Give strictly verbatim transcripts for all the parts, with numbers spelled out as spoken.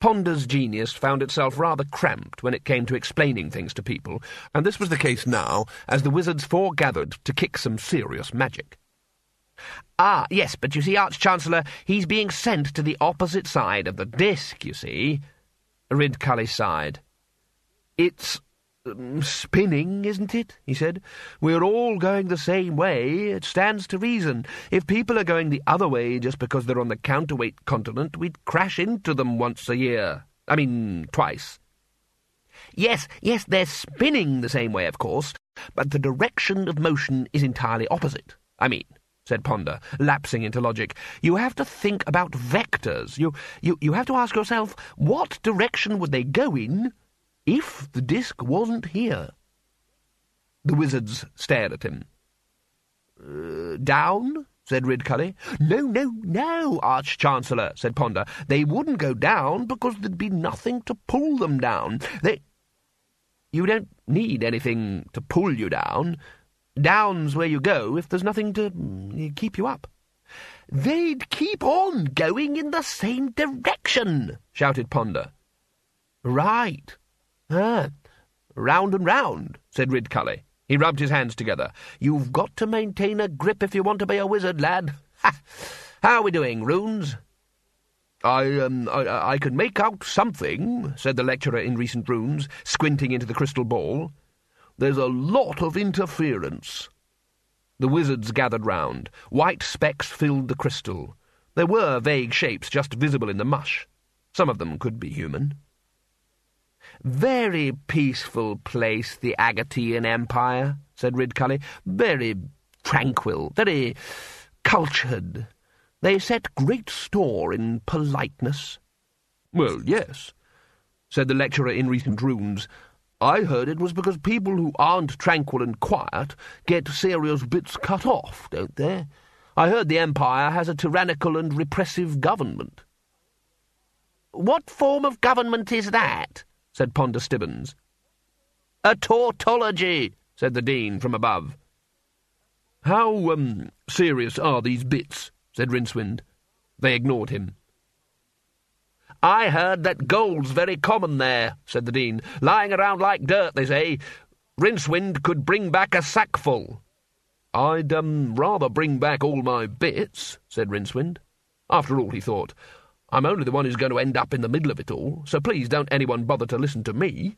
Ponder's genius found itself rather cramped when it came to explaining things to people, and this was the case now, as the wizards foregathered to kick some serious magic. "Ah, yes, but you see, Arch-Chancellor, he's being sent to the opposite side of the disk, you see." Ridcully sighed. "It's um, spinning, isn't it?" he said. "We're all going the same way. It stands to reason. If people are going the other way just because they're on the counterweight continent, we'd crash into them once a year. I mean, twice." "Yes, yes, they're spinning the same way, of course, but the direction of motion is entirely opposite. I mean," said Ponder, lapsing into logic, "you have to think about vectors. You, you, you have to ask yourself, what direction would they go in if the disk wasn't here?" The wizards stared at him. Uh, "Down?" said Ridcully. "No, no, no, Arch-Chancellor," said Ponder. "They wouldn't go down because there'd be nothing to pull them down. They... You don't need anything to pull you down. Down's where you go if there's nothing to keep you up." "They'd keep on going in the same direction," shouted Ponder. "Right. Ah, round and round," said Ridcully. He rubbed his hands together. "You've got to maintain a grip if you want to be a wizard, lad. Ha! How are we doing, Runes?" I, um, I, I can make out something," said the lecturer in recent runes, squinting into the crystal ball. "There's a lot of interference." The wizards gathered round. White specks filled the crystal. There were vague shapes just visible in the mush. Some of them could be human. "Very peaceful place, the Agatean Empire," said Ridcully. "Very tranquil, very cultured. They set great store in politeness." "Well, yes," said the lecturer in recent runes. "I heard it was because people who aren't tranquil and quiet get serious bits cut off, don't they? I heard the Empire has a tyrannical and repressive government." "What form of government is that?" said Ponder Stibbons. "A tautology," said the Dean from above. "How, um, serious are these bits?" said Rincewind. They ignored him. "I heard that gold's very common there," said the Dean. "Lying around like dirt, they say. Rincewind could bring back a sackful." "I'd, um, rather bring back all my bits," said Rincewind. After all, he thought, I'm only the one who's going to end up in the middle of it all, so please don't anyone bother to listen to me.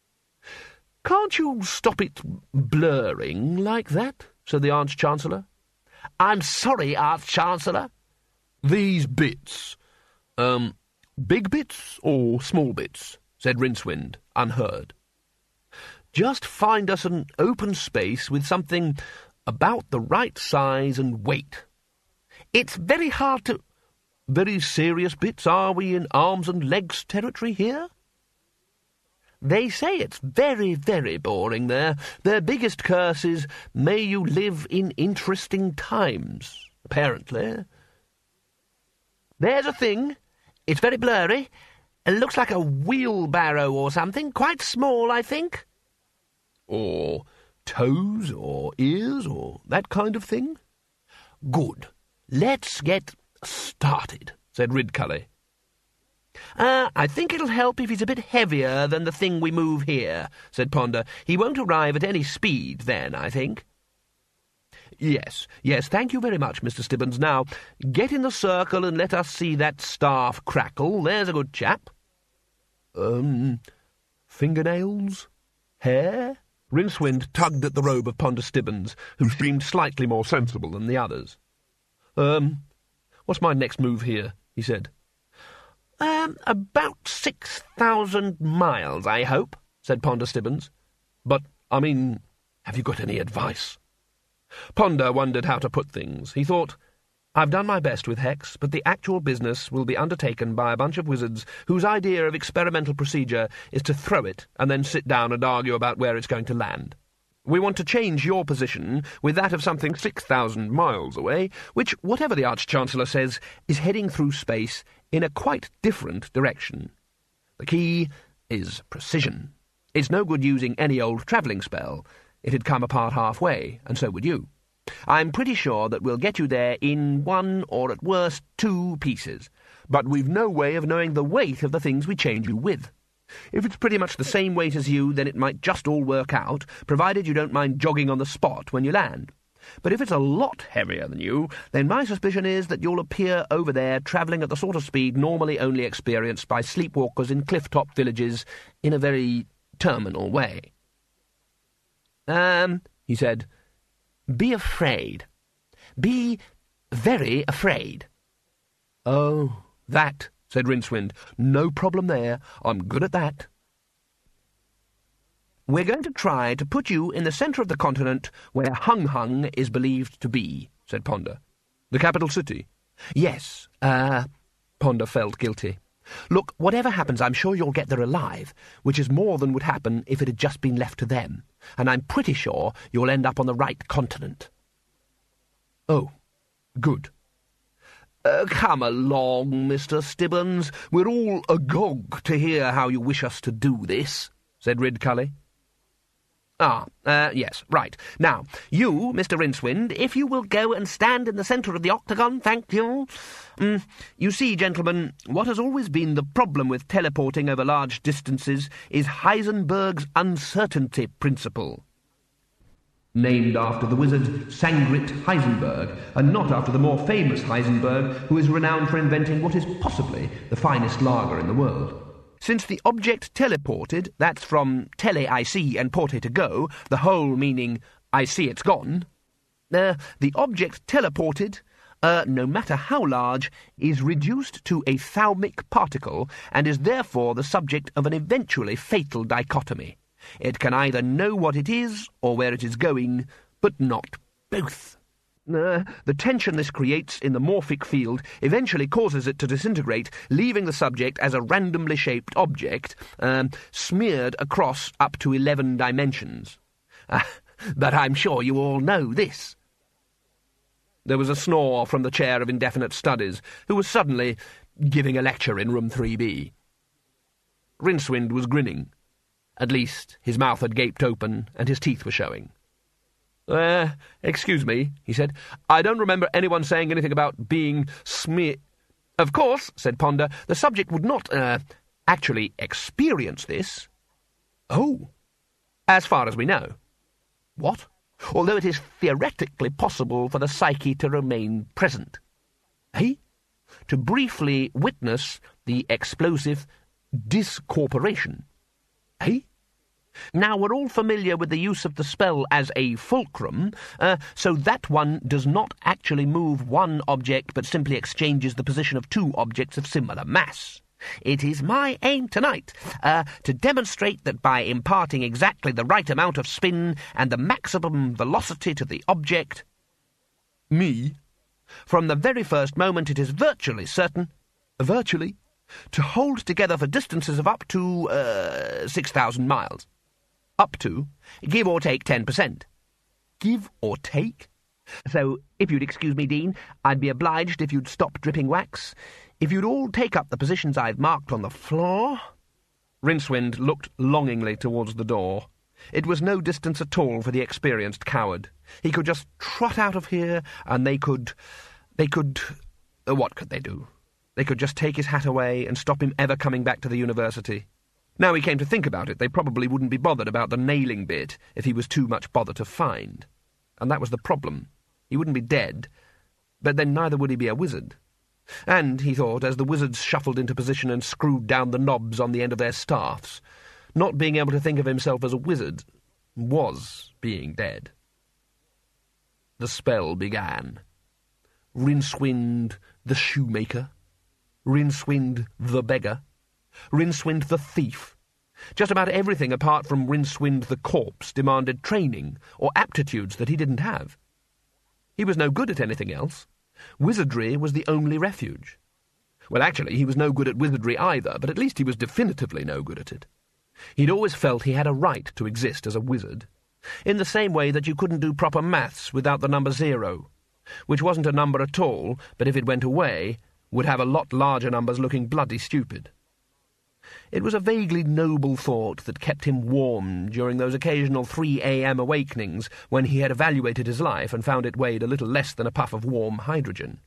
"Can't you stop it blurring like that?" said the Arch-Chancellor. "I'm sorry, Arch-Chancellor." "These bits, um, big bits or small bits?" said Rincewind, unheard. "Just find us an open space with something about the right size and weight." "It's very hard to—" "Very serious bits? Are we in arms and legs territory here?" "They say it's very, very boring there. Their biggest curse is, 'May you live in interesting times,' apparently." "There's a thing. It's very blurry. It looks like a wheelbarrow or something. Quite small, I think." "Or toes or ears or that kind of thing?" "Good. Let's get started," said Ridcully. Uh, I think it'll help if he's a bit heavier than the thing we move here," said Ponder. "He won't arrive at any speed then, I think." "Yes, yes, thank you very much, Mister Stibbons. Now, get in the circle and let us see that staff crackle. There's a good chap." Um, fingernails? Hair?" Rincewind tugged at the robe of Ponder Stibbons, who seemed slightly more sensible than the others. Um, what's my next move here?" he said. Um, about six thousand miles, I hope," said Ponder Stibbons. "But, I mean, have you got any advice?" Ponder wondered how to put things. He thought, I've done my best with Hex, but the actual business will be undertaken by a bunch of wizards whose idea of experimental procedure is to throw it and then sit down and argue about where it's going to land. We want to change your position with that of something six thousand miles away, which, whatever the Arch-Chancellor says, is heading through space in a quite different direction. The key is precision. It's no good using any old travelling spell. It'd come apart halfway, and so would you. I'm pretty sure that we'll get you there in one, or at worst two, pieces. but we've no way of knowing the weight of the things we change you with. If it's pretty much the same weight as you, then it might just all work out, provided you don't mind jogging on the spot when you land. But if it's a lot heavier than you, then my suspicion is that you'll appear over there travelling at the sort of speed normally only experienced by sleepwalkers in cliff-top villages in a very terminal way. Um, he said, be afraid. Be very afraid. Oh, that, said Rincewind. No problem there. I'm good at that. We're going to try to put you in the centre of the continent where Hung Hung is believed to be, said Ponder. The capital city? Yes. Uh, Ponder felt guilty. Look, whatever happens, I'm sure you'll get there alive, which is more than would happen if it had just been left to them, and I'm pretty sure you'll end up on the right continent. Oh, good. Uh, come along, Mister Stibbons. We're all agog to hear how you wish us to do this, said Ridcully. Ah, uh, yes, right. Now, you, Mister Rincewind, if you will go and stand in the centre of the octagon, thank you. Mm, you see, gentlemen, what has always been the problem with teleporting over large distances is Heisenberg's uncertainty principle. Named after the wizard Sangrit Heisenberg, and not after the more famous Heisenberg, who is renowned for inventing what is possibly the finest lager in the world. Since the object teleported, that's from tele I see and porte to go, the whole meaning I see it's gone, uh, the object teleported, uh, no matter how large, is reduced to a thaumic particle and is therefore the subject of an eventually fatal dichotomy. It can either know what it is or where it is going, but not both. Uh, the tension this creates in the morphic field eventually causes it to disintegrate, leaving the subject as a randomly shaped object, um, smeared across up to eleven dimensions. Uh, but I'm sure you all know this. There was a snore from the chair of indefinite studies, who was suddenly giving a lecture in room three B. Rincewind was grinning. At least his mouth had gaped open and his teeth were showing. Uh, excuse me, he said. I don't remember anyone saying anything about being smear... Of course, said Ponder, the subject would not, uh, actually experience this. Oh, as far as we know. What? Although it is theoretically possible for the psyche to remain present. Eh? To briefly witness the explosive discorporation. Eh? Now, we're all familiar with the use of the spell as a fulcrum, uh, so that one does not actually move one object, but simply exchanges the position of two objects of similar mass. It is my aim tonight uh, to demonstrate that by imparting exactly the right amount of spin and the maximum velocity to the object, me, from the very first moment it is virtually certain, virtually, to hold together for distances of up to uh, six thousand miles. Up to, give or take ten percent. Give or take? So, if you'd excuse me, Dean, I'd be obliged if you'd stop dripping wax. If you'd all take up the positions I've marked on the floor... Rincewind looked longingly towards the door. It was no distance at all for the experienced coward. He could just trot out of here, and they could... They could... Uh, what could they do? They could just take his hat away and stop him ever coming back to the university. Now he came to think about it, they probably wouldn't be bothered about the nailing bit if he was too much bother to find. And that was the problem. He wouldn't be dead, but then neither would he be a wizard. And, he thought, as the wizards shuffled into position and screwed down the knobs on the end of their staffs, not being able to think of himself as a wizard was being dead. The spell began. Rincewind the shoemaker, Rincewind the beggar, Rincewind the thief. Just about everything apart from Rincewind the corpse demanded training or aptitudes that he didn't have. He was no good at anything else. Wizardry was the only refuge. Well, actually, he was no good at wizardry either, but at least he was definitively no good at it. He'd always felt he had a right to exist as a wizard, in the same way that you couldn't do proper maths without the number zero, which wasn't a number at all, but if it went away, would have a lot larger numbers looking bloody stupid. It was a vaguely noble thought that kept him warm during those occasional three a.m. awakenings when he had evaluated his life and found it weighed a little less than a puff of warm hydrogen.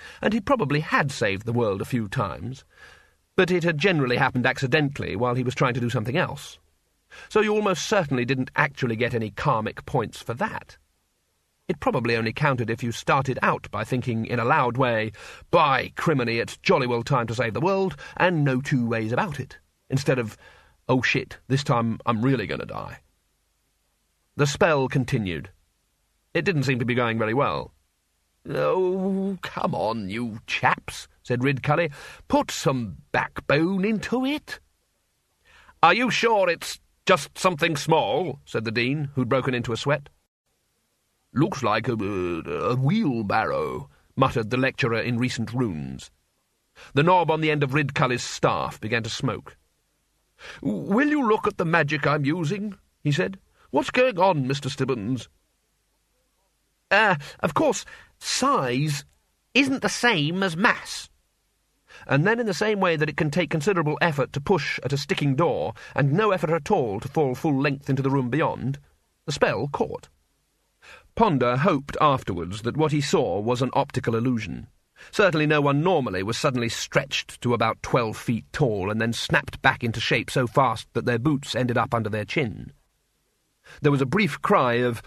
and he probably had saved the world a few times, but it had generally happened accidentally while he was trying to do something else. So you almost certainly didn't actually get any karmic points for that. It probably only counted if you started out by thinking in a loud way, "By criminy, it's jolly well time to save the world, and no two ways about it," instead of, "Oh shit, this time I'm really going to die." The spell continued. It didn't seem to be going very well. "Oh, come on, you chaps," said Ridcully. "Put some backbone into it." "Are you sure it's just something small?" said the Dean, who'd broken into a sweat. "Looks like a, a wheelbarrow," muttered the lecturer in recent runes. The knob on the end of Ridcully's staff began to smoke. "Will you look at the magic I'm using?" he said. "What's going on, Mister Stibbons?" Uh, of course, size isn't the same as mass." And then in the same way that it can take considerable effort to push at a sticking door, and no effort at all to fall full length into the room beyond, the spell caught. Ponder hoped afterwards that what he saw was an optical illusion. Certainly no one normally was suddenly stretched to about twelve feet tall and then snapped back into shape so fast that their boots ended up under their chin. There was a brief cry of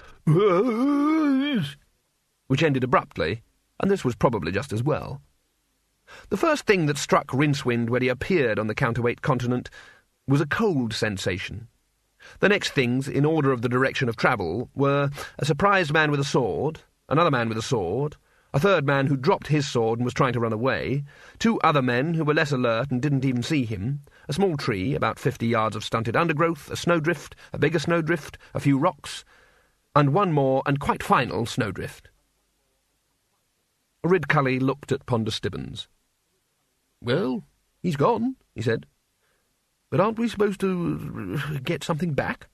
which ended abruptly, and this was probably just as well. The first thing that struck Rincewind when he appeared on the counterweight continent was a cold sensation. The next things, in order of the direction of travel, were a surprised man with a sword, another man with a sword, a third man who dropped his sword and was trying to run away, two other men who were less alert and didn't even see him, a small tree, about fifty yards of stunted undergrowth, a snowdrift, a bigger snowdrift, a few rocks, and one more and quite final snowdrift. Ridcully looked at Ponder Stibbons. "Well, he's gone," he said. "But aren't we supposed to get something back?"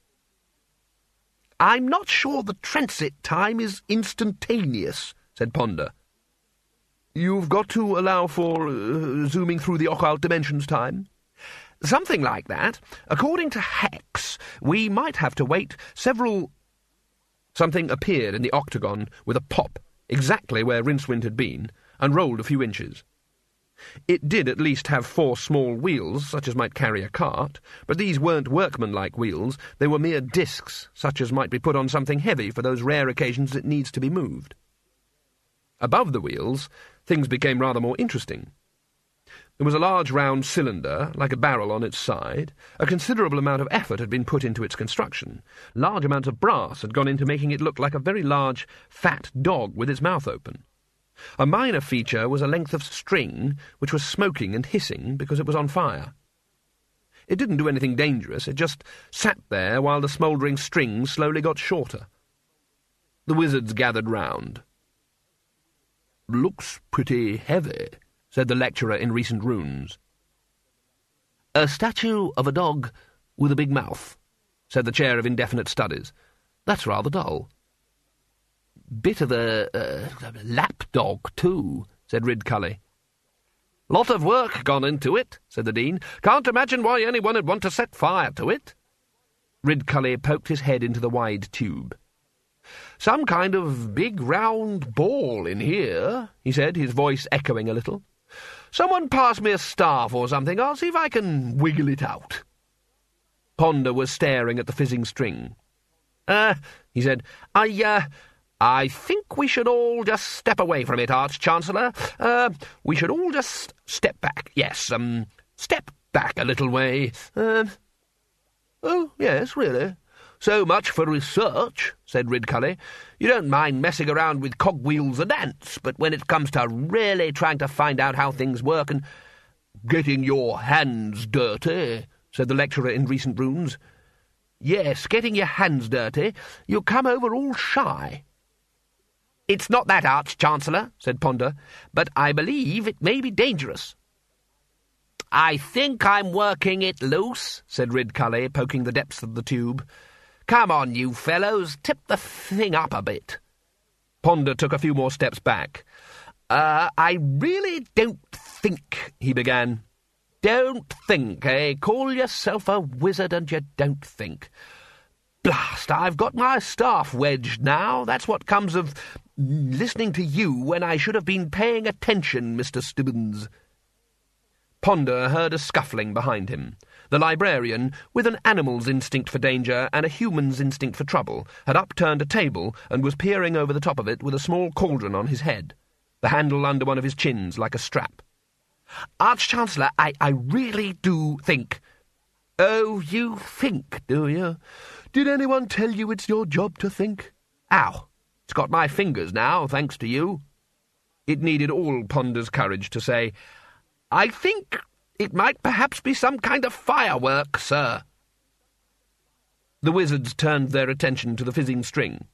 "I'm not sure the transit time is instantaneous," said Ponder. "You've got to allow for uh, zooming through the occult dimensions time?" "Something like that. According to Hex, we might have to wait several—" Something appeared in the octagon with a pop, exactly where Rincewind had been, and rolled a few inches. It did at least have four small wheels, such as might carry a cart, but these weren't workmanlike wheels, they were mere discs, such as might be put on something heavy for those rare occasions it needs to be moved. Above the wheels, things became rather more interesting. There was a large round cylinder, like a barrel on its side. A considerable amount of effort had been put into its construction. Large amounts of brass had gone into making it look like a very large, fat dog with its mouth open. A minor feature was a length of string which was smoking and hissing because it was on fire. It didn't do anything dangerous, it just sat there while the smouldering string slowly got shorter. The wizards gathered round. "Looks pretty heavy," said the lecturer in recent runes. "A statue of a dog with a big mouth," said the chair of indefinite studies. "That's rather dull." "Bit of a, uh, lap dog, too," said Ridcully. "Lot of work gone into it," said the Dean. "Can't imagine why anyone would want to set fire to it." Ridcully poked his head into the wide tube. "Some kind of big round ball in here," he said, his voice echoing a little. "Someone pass me a staff or something. I'll see if I can wiggle it out." Ponder was staring at the fizzing string. Uh, he said, I, uh... I think we should all just step away from it, Arch-Chancellor. Uh, we should all just step back. Yes, um, step back a little way. Uh, oh, yes, really. So much for research, said Ridcully. You don't mind messing around with cogwheels and ants, but when it comes to really trying to find out how things work and getting your hands dirty, said the lecturer in recent runes. Yes, getting your hands dirty, you come over all shy. It's not that, Arch-Chancellor, said Ponder, but I believe it may be dangerous. I think I'm working it loose, said Ridcully, poking the depths of the tube. Come on, you fellows, tip the thing up a bit. Ponder took a few more steps back. Uh, I really don't think, he began. Don't think, eh? Call yourself a wizard and you don't think. Blast, I've got my staff wedged now. That's what comes of listening to you when I should have been paying attention, Mister Stibbins. Ponder heard a scuffling behind him. The librarian, with an animal's instinct for danger and a human's instinct for trouble, had upturned a table and was peering over the top of it with a small cauldron on his head, the handle under one of his chins like a strap. Arch-Chancellor, I, I really do think... Oh, you think, do you? Did anyone tell you it's your job to think? Ow, it's got my fingers now, thanks to you. It needed all Ponder's courage to say, I think it might perhaps be some kind of firework, sir. The wizards turned their attention to the fizzing string.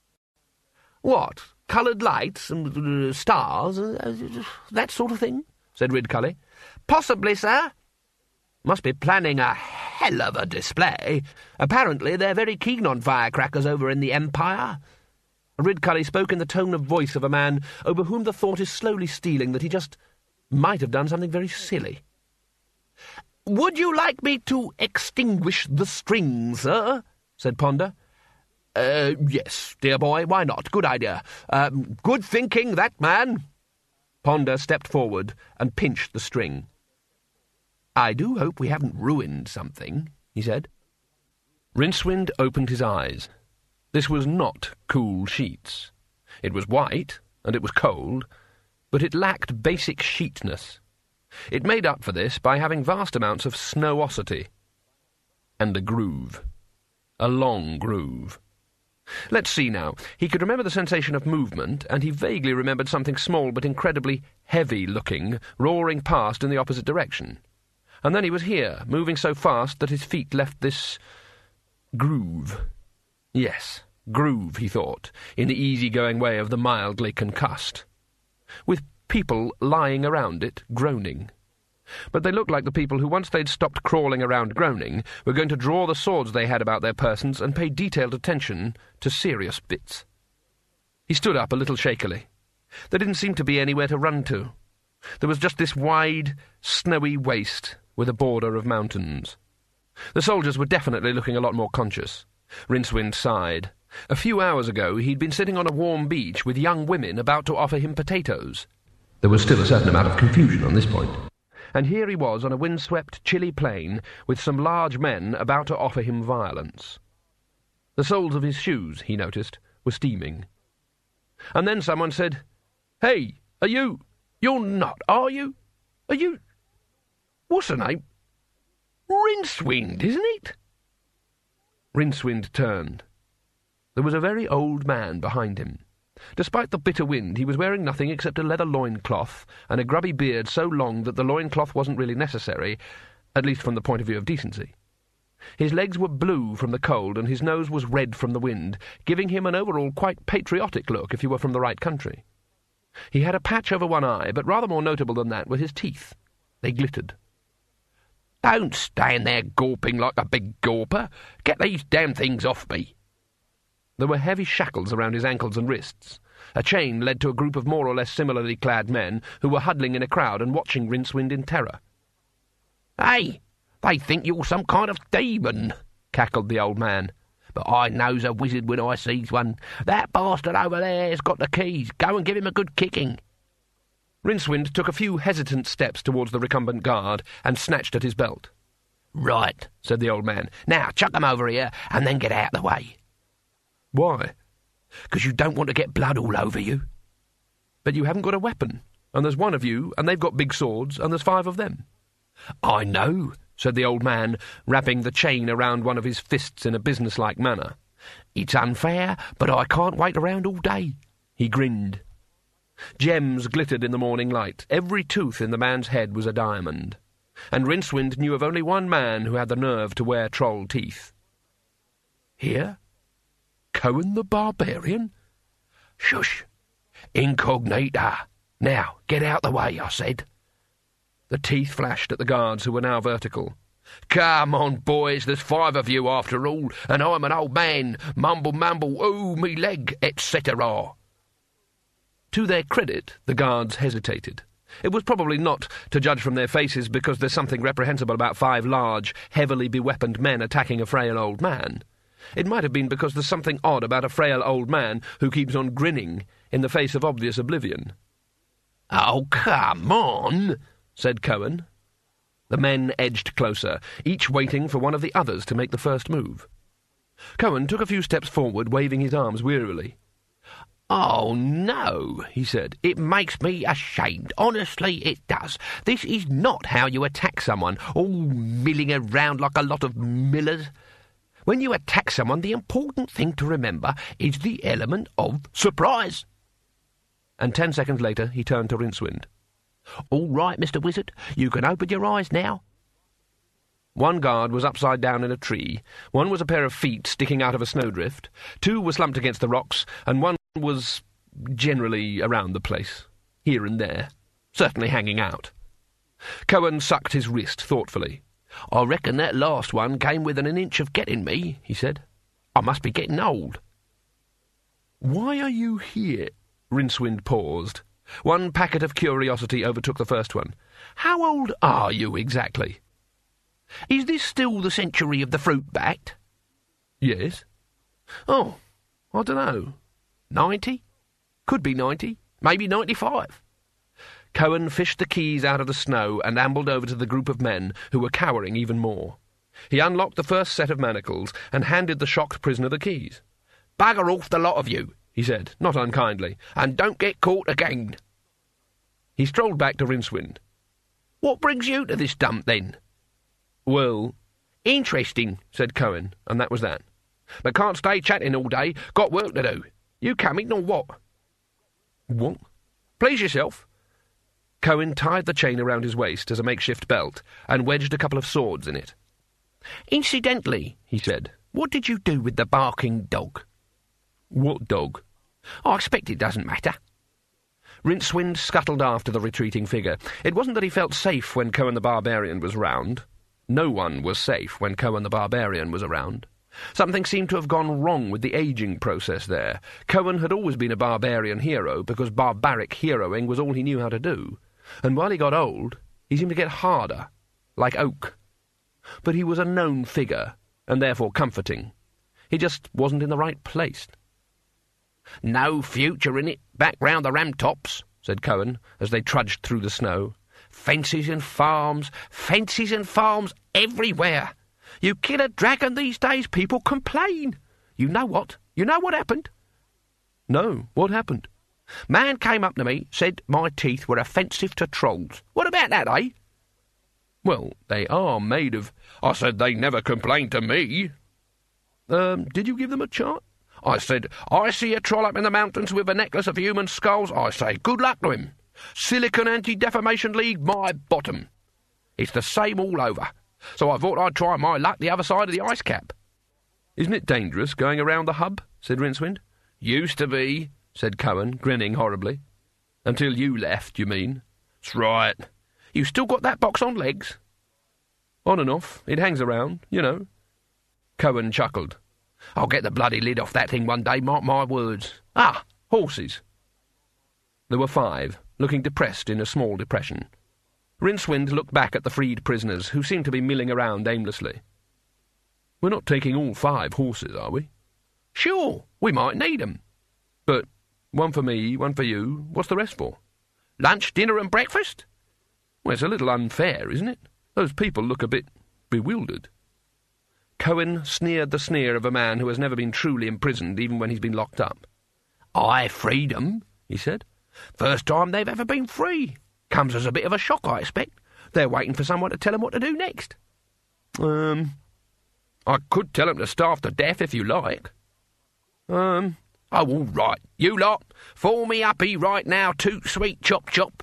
What, coloured lights and uh, stars, uh, that sort of thing? Said Ridcully. Possibly, sir. Must be planning a hell of a display. Apparently they're very keen on firecrackers over in the Empire. Ridcully spoke in the tone of voice of a man over whom the thought is slowly stealing that he just might have done something very silly. Would you like me to extinguish the string, sir? Said Ponder. Uh, yes, dear boy, why not? Good idea. Um, good thinking, that man. Ponder stepped forward and pinched the string. I do hope we haven't ruined something, he said. Rincewind opened his eyes. This was not cool sheets. It was white, and it was cold, but it lacked basic sheetness. It made up for this by having vast amounts of snowosity. And a groove. A long groove. Let's see now. He could remember the sensation of movement, and he vaguely remembered something small but incredibly heavy-looking roaring past in the opposite direction. And then he was here, moving so fast that his feet left this groove. Yes, groove, he thought, in the easy-going way of the mildly concussed. With people lying around it, groaning. But they looked like the people who, once they'd stopped crawling around groaning, were going to draw the swords they had about their persons and pay detailed attention to serious bits. He stood up a little shakily. There didn't seem to be anywhere to run to. There was just this wide, snowy waste with a border of mountains. The soldiers were definitely looking a lot more conscious. Rincewind sighed. A few hours ago he'd been sitting on a warm beach with young women about to offer him potatoes. There was still a certain amount of confusion on this point. And here he was on a windswept, chilly plain with some large men about to offer him violence. The soles of his shoes, he noticed, were steaming. And then someone said, Hey, are you... You're not, are you? Are you... What's her name? Rincewind, isn't it? Rincewind turned. There was a very old man behind him. Despite the bitter wind, he was wearing nothing except a leather loincloth and a grubby beard so long that the loincloth wasn't really necessary, at least from the point of view of decency. His legs were blue from the cold and his nose was red from the wind, giving him an overall quite patriotic look if he were from the right country. He had a patch over one eye, but rather more notable than that were his teeth. They glittered. Don't stand there gawping like a big gawper. Get these damn things off me. There were heavy shackles around his ankles and wrists. A chain led to a group of more or less similarly clad men who were huddling in a crowd and watching Rincewind in terror. Hey, they think you're some kind of demon, cackled the old man. But I knows a wizard when I sees one. That bastard over there's got the keys. Go and give him a good kicking. Rincewind took a few hesitant steps towards the recumbent guard and snatched at his belt. Right, said the old man. Now chuck them over here and then get out of the way. Why? Because you don't want to get blood all over you. But you haven't got a weapon, and there's one of you, and they've got big swords, and there's five of them. I know, said the old man, wrapping the chain around one of his fists in a businesslike manner. It's unfair, but I can't wait around all day. He grinned. Gems glittered in the morning light. Every tooth in the man's head was a diamond. And Rincewind knew of only one man who had the nerve to wear troll teeth. Here? Cohen the Barbarian? Shush! Incognita! Now, get out the way, I said. The teeth flashed at the guards, who were now vertical. Come on, boys, there's five of you after all, and I'm an old man. Mumble, mumble, ooh, me leg, et cetera. To their credit, the guards hesitated. It was probably not, to judge from their faces, because there's something reprehensible about five large, heavily beweaponed men attacking a frail old man. It might have been because there's something odd about a frail old man who keeps on grinning in the face of obvious oblivion. "Oh, come on," said Cohen. The men edged closer, each waiting for one of the others to make the first move. Cohen took a few steps forward, waving his arms wearily. "Oh, no," he said. "It makes me ashamed. Honestly, it does. This is not how you attack someone, all milling around like a lot of millers. When you attack someone, the important thing to remember is the element of surprise." And ten seconds later he turned to Rincewind. "All right, Mister Wizard, you can open your eyes now." One guard was upside down in a tree, one was a pair of feet sticking out of a snowdrift, two were slumped against the rocks, and one was generally around the place, here and there, certainly hanging out. Cohen sucked his wrist thoughtfully. "I reckon that last one came within an inch of getting me," he said. "I must be getting old." "Why are you here?" Rincewind paused. One packet of curiosity overtook the first one. "How old are you exactly?" "Is this still the century of the fruit bat?" "Yes." "Oh, I don't know. Ninety? Could be ninety. Maybe ninety-five." Cohen fished the keys out of the snow and ambled over to the group of men who were cowering even more. He unlocked the first set of manacles and handed the shocked prisoner the keys. "Bugger off, the lot of you," he said, not unkindly, "and don't get caught again." He strolled back to Rincewind. "What brings you to this dump, then?" "Well—" "Interesting," said Cohen, and that was that. "But can't stay chatting all day. Got work to do. You coming or what?" "What?" "Please yourself." Cohen tied the chain around his waist as a makeshift belt and wedged a couple of swords in it. "Incidentally," he said, "what did you do with the barking dog?" "What dog?" "I expect it doesn't matter." Rincewind scuttled after the retreating figure. It wasn't that he felt safe when Cohen the Barbarian was round. No one was safe when Cohen the Barbarian was around. Something seemed to have gone wrong with the ageing process there. Cohen had always been a barbarian hero because barbaric heroing was all he knew how to do. And while he got old, he seemed to get harder, like oak. But he was a known figure, and therefore comforting. He just wasn't in the right place. "No future in it, back round the Ramtops," said Cohen, as they trudged through the snow. "Fences and farms, fences and farms everywhere. You kill a dragon these days, people complain. You know what? You know what happened?" "No, what happened?" "Man came up to me, said my teeth were offensive to trolls. What about that, eh?" "Well, they are made of—" "I said they never complained to me." Um, did you give them a chart?" "I said, I see a troll up in the mountains with a necklace of human skulls. I say, good luck to him. Silicon Anti-Defamation League, my bottom. It's the same all over. So I thought I'd try my luck the other side of the ice cap." "Isn't it dangerous going around the hub?" said Rincewind. "Used to be," said Cohen, grinning horribly. "Until you left, you mean?" "That's right. You still got that box on legs?" "On and off. It hangs around, you know." Cohen chuckled. "I'll get the bloody lid off that thing one day, mark my words. Ah, horses." There were five, looking depressed in a small depression. Rincewind looked back at the freed prisoners, who seemed to be milling around aimlessly. "We're not taking all five horses, are we?" "Sure, we might need 'em." "But one for me, one for you. What's the rest for?" "Lunch, dinner and breakfast?" "Well, it's a little unfair, isn't it? Those people look a bit bewildered." Cohen sneered the sneer of a man who has never been truly imprisoned, even when he's been locked up. "I freed 'em," he said. "First time they've ever been free. Comes as a bit of a shock, I expect. They're waiting for someone to tell 'em what to do next." Um, I could tell 'em to starve to death if you like." Um, oh, all right. You lot, fall me uppy right now, toot sweet chop chop."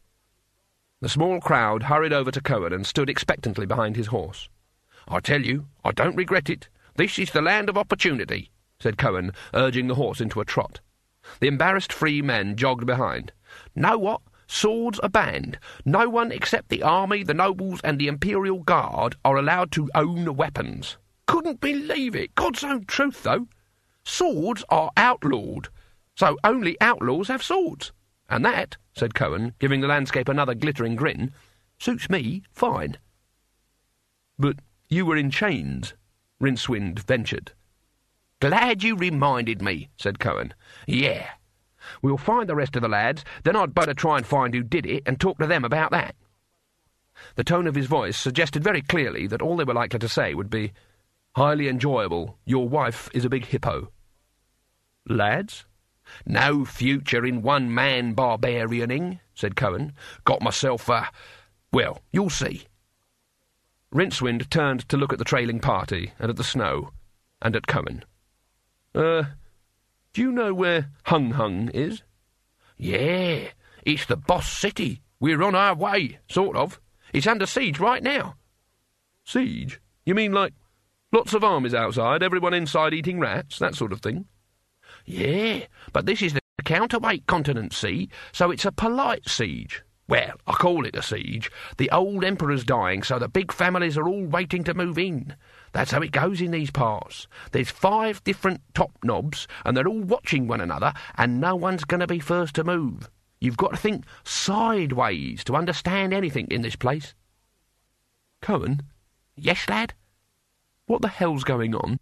The small crowd hurried over to Cohen and stood expectantly behind his horse. "I tell you, I don't regret it. This is the land of opportunity," said Cohen, urging the horse into a trot. The embarrassed free men jogged behind. "Know what? Swords are banned. No one except the army, the nobles, and the Imperial Guard are allowed to own weapons. Couldn't believe it. God's own truth, though. Swords are outlawed, so only outlaws have swords. And that," said Cohen, giving the landscape another glittering grin, "suits me fine." "But you were in chains," Rincewind ventured. Glad you reminded me, said Cohen. Yeah. We'll find the rest of the lads, then I'd better try and find who did it and talk to them about that. The tone of his voice suggested very clearly that all they were likely to say would be, highly enjoyable, your wife is a big hippo. Lads? No future in one-man barbarianing, said Cohen. Got myself a... well, you'll see. Rincewind turned to look at the trailing party, and at the snow, and at Cohen. Uh, do you know where Hung Hung is? Yeah, it's the boss city. We're on our way, sort of. It's under siege right now. Siege? You mean like lots of armies outside, everyone inside eating rats, that sort of thing? Yeah, but this is the counterweight continent, see, so it's a polite siege. Well, I call it a siege. The old emperor's dying, so the big families are all waiting to move in. That's how it goes in these parts. There's five different top knobs, and they're all watching one another, and no one's going to be first to move. You've got to think sideways to understand anything in this place. Cohen? Yes, lad? What the hell's going on?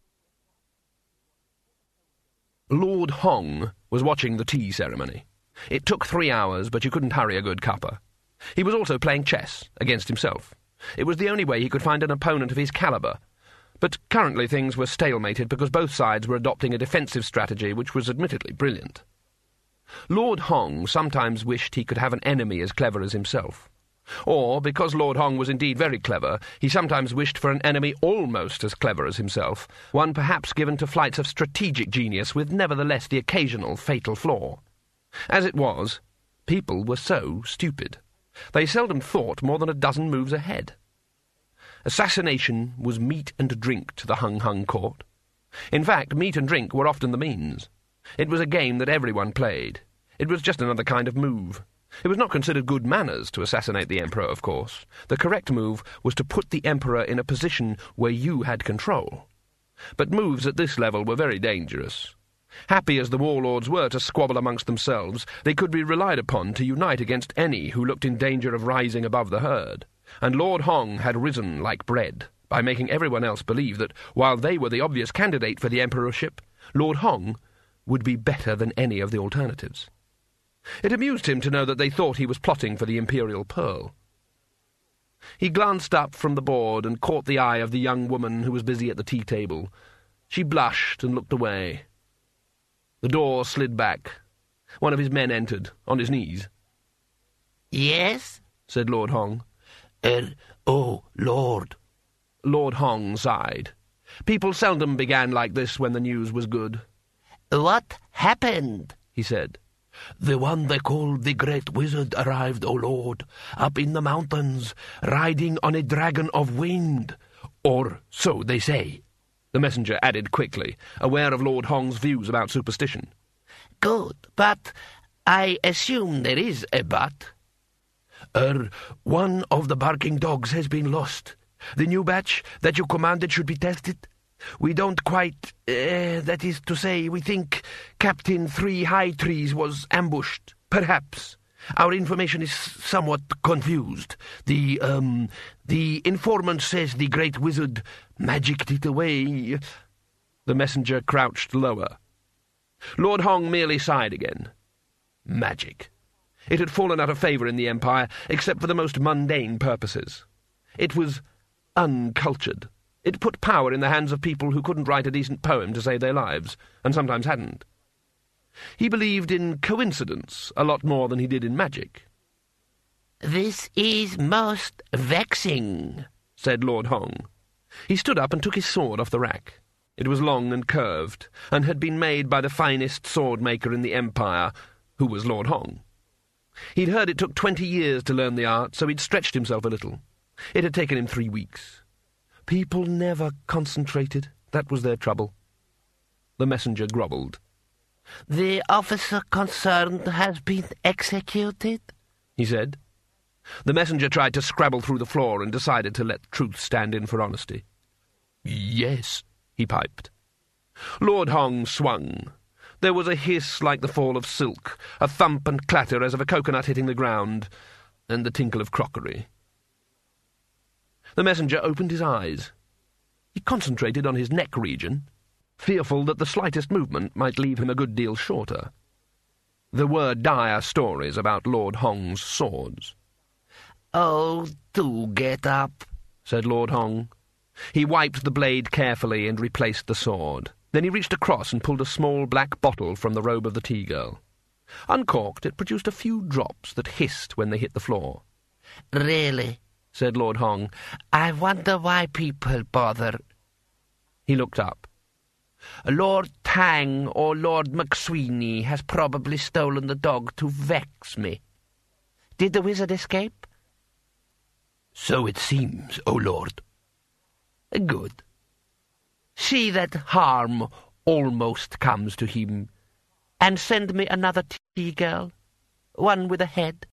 Lord Hong was watching the tea ceremony. It took three hours, but you couldn't hurry a good cuppa. He was also playing chess against himself. It was the only way he could find an opponent of his calibre. But currently things were stalemated because both sides were adopting a defensive strategy which was admittedly brilliant. Lord Hong sometimes wished he could have an enemy as clever as himself. Or, because Lord Hong was indeed very clever, he sometimes wished for an enemy almost as clever as himself, one perhaps given to flights of strategic genius with nevertheless the occasional fatal flaw. As it was, people were so stupid. They seldom thought more than a dozen moves ahead. Assassination was meat and drink to the Hung Hung court. In fact, meat and drink were often the means. It was a game that everyone played. It was just another kind of move. It was not considered good manners to assassinate the emperor, of course. The correct move was to put the emperor in a position where you had control. But moves at this level were very dangerous. Happy as the warlords were to squabble amongst themselves, they could be relied upon to unite against any who looked in danger of rising above the herd. And Lord Hong had risen like bread, by making everyone else believe that, while they were the obvious candidate for the emperorship, Lord Hong would be better than any of the alternatives. It amused him to know that they thought he was plotting for the imperial pearl. He glanced up from the board and caught the eye of the young woman who was busy at the tea table. She blushed and looked away. The door slid back. One of his men entered, on his knees. "Yes?" said Lord Hong. Er, oh, Lord. Lord Hong sighed. People seldom began like this when the news was good. "What happened?" he said. "The one they call the Great Wizard arrived, O Lord, up in the mountains, riding on a dragon of wind. Or so they say." The messenger added quickly, aware of Lord Hong's views about superstition. "Good, but I assume there is a but." Er, one of the barking dogs has been lost. The new batch that you commanded should be tested. We don't quite, uh, that is to say, we think Captain Three High Trees was ambushed, perhaps. Our information is somewhat confused. The, um, the informant says the Great Wizard magicked it away." The messenger crouched lower. Lord Hong merely sighed again. Magic. It had fallen out of favour in the Empire, except for the most mundane purposes. It was uncultured. It put power in the hands of people who couldn't write a decent poem to save their lives, and sometimes hadn't. He believed in coincidence a lot more than he did in magic. "This is most vexing," said Lord Hong. He stood up and took his sword off the rack. It was long and curved, and had been made by the finest sword-maker in the Empire, who was Lord Hong. He'd heard it took twenty years to learn the art, so he'd stretched himself a little. It had taken him three weeks. People never concentrated. That was their trouble. The messenger grovelled. "The officer concerned has been executed?" he said. The messenger tried to scrabble through the floor and decided to let truth stand in for honesty. "Yes," he piped. Lord Hong swung. There was a hiss like the fall of silk, a thump and clatter as of a coconut hitting the ground, and the tinkle of crockery. The messenger opened his eyes. He concentrated on his neck region. fearful that the slightest movement might leave him a good deal shorter. There were dire stories about Lord Hong's swords. "Oh, do get up," said Lord Hong. He wiped the blade carefully and replaced the sword. Then he reached across and pulled a small black bottle from the robe of the tea-girl. Uncorked, it produced a few drops that hissed when they hit the floor. "Really," said Lord Hong, "I wonder why people bother." He looked up. "Lord Tang or Lord McSweeney has probably stolen the dog to vex me. Did the wizard escape?" "So it seems, O Lord." "Good. See that harm almost comes to him, and send me another tea-girl, one with a head."